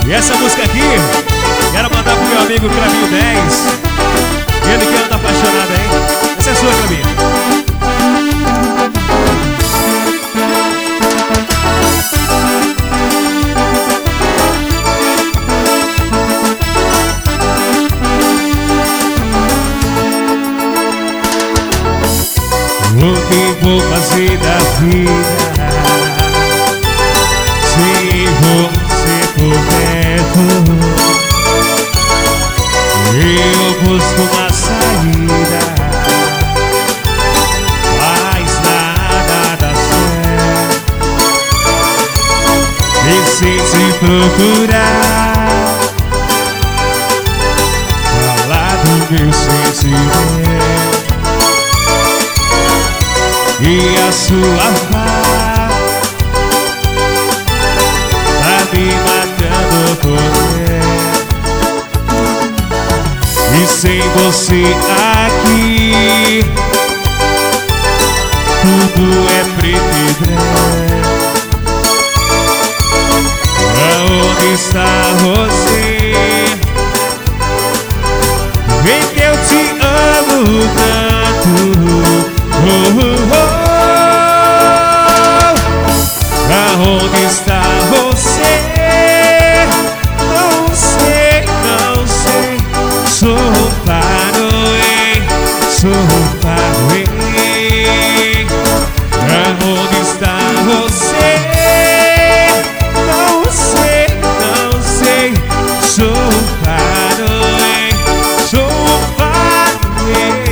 E essa música aqui, quero mandar pro meu amigo Clevinho 10. Ele que anda apaixonado, hein? Essa é sua, Clevinho. O que vou fazer da vida se você for perto? Eu busco uma saída, mas nada dá certo. E sem te procurar, falar do meu sentimento e a sua paz tá me matando por dentro. E sem você aqui, tudo é preto e branco. Aonde está você? Vem que eu te amo tanto. Aonde está você? Não sei, não sei. Sou paranoia, sou paranoia. Aonde está você? Não sei, não sei. Sou paranoia, sou paranoia.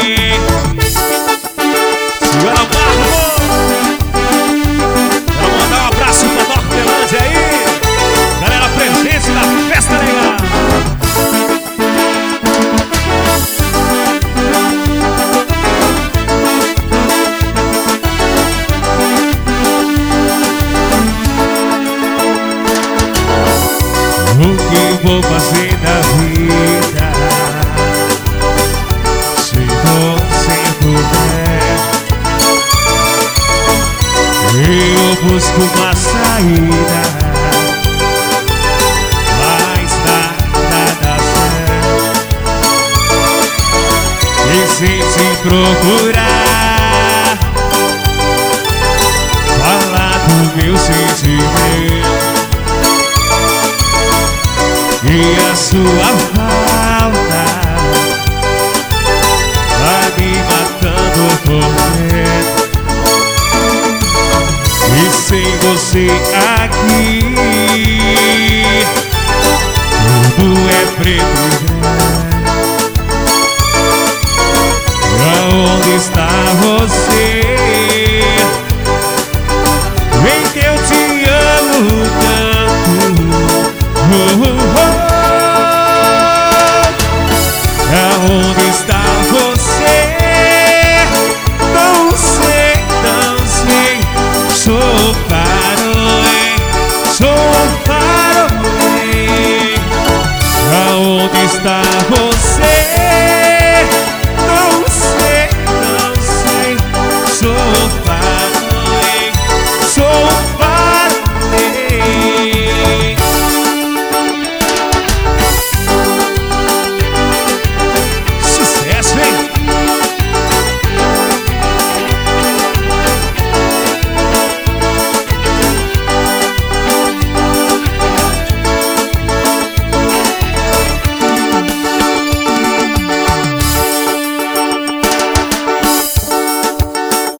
Joana Barro, quero mandar um abraço pra Nortelândia aí. Galera presente na festa legal. O que vou fazer da vida se você puder? Eu busco uma saída, mas nada dá certo. E sem te procurar, falar do meu sentimento e a sua falta tá me matando por dentro. E sem você aqui, tudo é preto e branco. Aonde está você?